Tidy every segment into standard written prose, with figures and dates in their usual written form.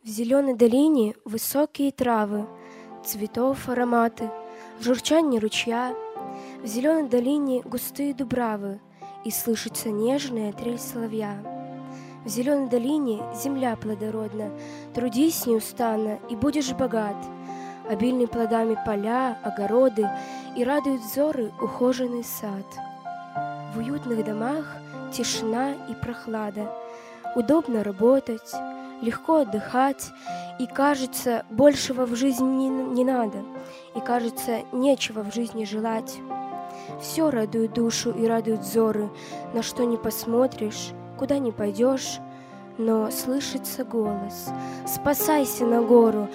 В зеленой долине высокие травы, цветов ароматы, журчанье ручья. В зеленой долине густые дубравы, и слышится нежная трель соловья. В зеленой долине земля плодородна, трудись неустанно, и будешь богат. Обильны плодами поля, огороды, и радуют взоры ухоженный сад. В уютных домах тишина и прохлада, удобно работать, легко отдыхать, и кажется, большего в жизни не надо, и кажется, нечего в жизни желать. Все радует душу и радует взоры, на что не посмотришь, куда не пойдешь, но слышится голос: «Спасайся на гору,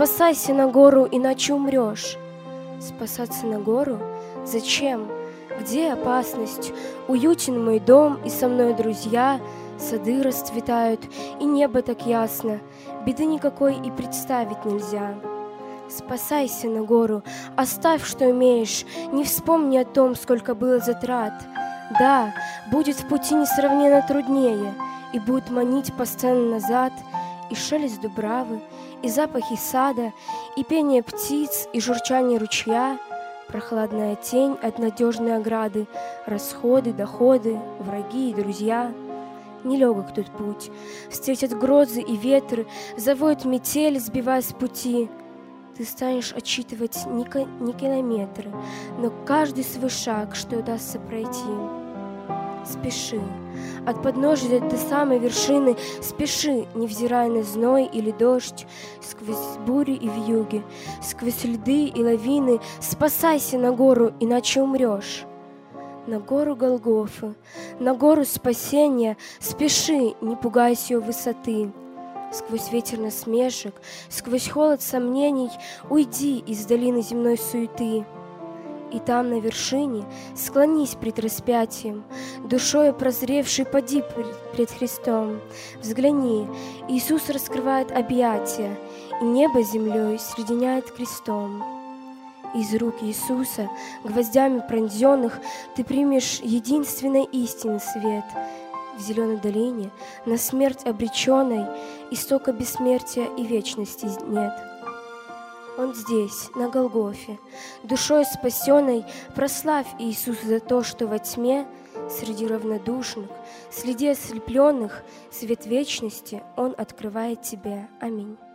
иначе умрешь». Спасаться на гору? Зачем? Где опасность? Уютен мой дом, и со мной друзья, сады расцветают, и небо так ясно, беды никакой и представить нельзя. Спасайся на гору, оставь, что умеешь, не вспомни о том, сколько было затрат. Да, будет в пути несравненно труднее, и будет манить постоянно назад и шелест дубравы, и запахи сада, и пение птиц, и журчание ручья, прохладная тень от надежной ограды, расходы, доходы, враги и друзья. Нелегок тут путь, встретят грозы и ветры, завоет метель, сбивая с пути. Ты станешь отсчитывать не километры, но каждый свой шаг, что удастся пройти. Спеши, от подножия до самой вершины, спеши, невзирая на зной или дождь, сквозь бури и вьюги, сквозь льды и лавины. Спасайся на гору, иначе умрешь. На гору Голгофы, на гору спасения, спеши, не пугайся ее высоты. Сквозь ветер насмешек, сквозь холод сомнений уйди из долины земной суеты. И там на вершине склонись пред распятием, душою прозревший поди пред Христом. Взгляни, Иисус раскрывает объятия, и небо землей соединяет крестом. Из рук Иисуса, гвоздями пронзенных, ты примешь единственной истины свет. В зеленой долине, на смерть обреченной, истока бессмертия и вечности нет. Он здесь, на Голгофе, душой спасенной, прославь Иисуса за то, что во тьме, среди равнодушных, среди ослепленных, свет вечности Он открывает тебе. Аминь.